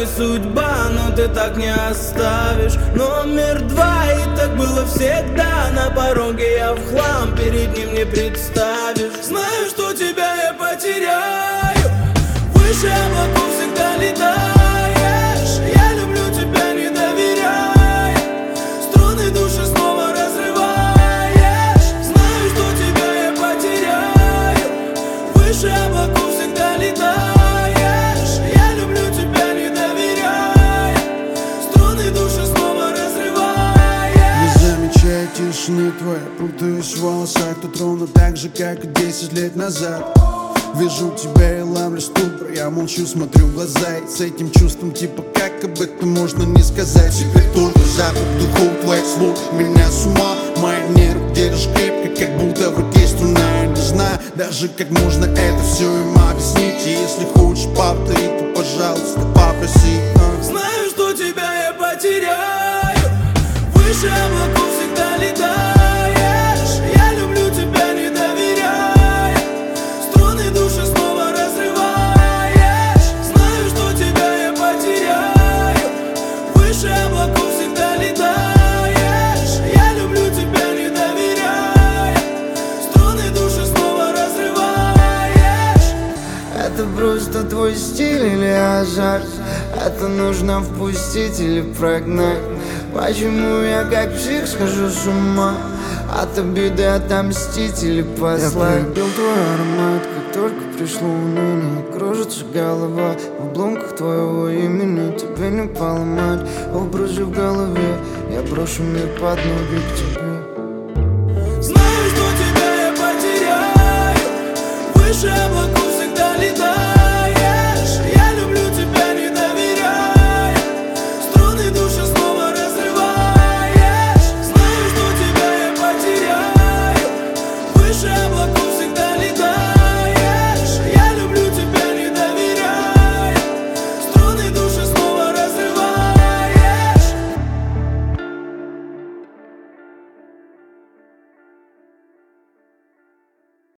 тобой судьба, но ты так не оставишь. Номер 2, и так было всегда. На пороге я в хлам, перед ним не представишь. Знаю, что тебя я потеряю, выше облаков всегда летаешь. Я люблю тебя, не доверяя, струны души снова разрываешь. Знаю, что тебя я потеряю, выше облаков всегда летаешь. Я люблю тебя, не доверяя, струны души снова разрываешь. Не замечая тишины твоей, путаюсь в волосах. Тут ровно так же, как и 10 лет назад. Вижу тебя и ловлю ступор. Я молчу, смотрю в глаза, и с этим чувством типа как об этом можно не сказать. Теперь только запах духов твоих слов меня с ума. Мои нервы держишь крепко, как будто в руке струна. Я не знаю даже, как можно это все им объяснить. И если хочешь повторить, то пожалуйста попроси. Знаю, что тебя я потеряю, выше облаков всегда летаешь. Я люблю тебя, не доверяя, струны души снова разрываешь. Знаю, что тебя я потеряю, выше облаков всегда летаешь. Я люблю тебя, не доверяя, струны души снова разрываешь. Это просто твой стиль или азарт? Это нужно впустить или прогнать? Почему я как псих схожу с ума? От обиды отомстить или послать? Я полюбил твой аромат, как только пришло уныние. Кружится голова в обломках твоего имени. Тебе не поломать образы в голове. Я брошу мир под ноги к тебе. Знаю, что тебя я потеряю, выше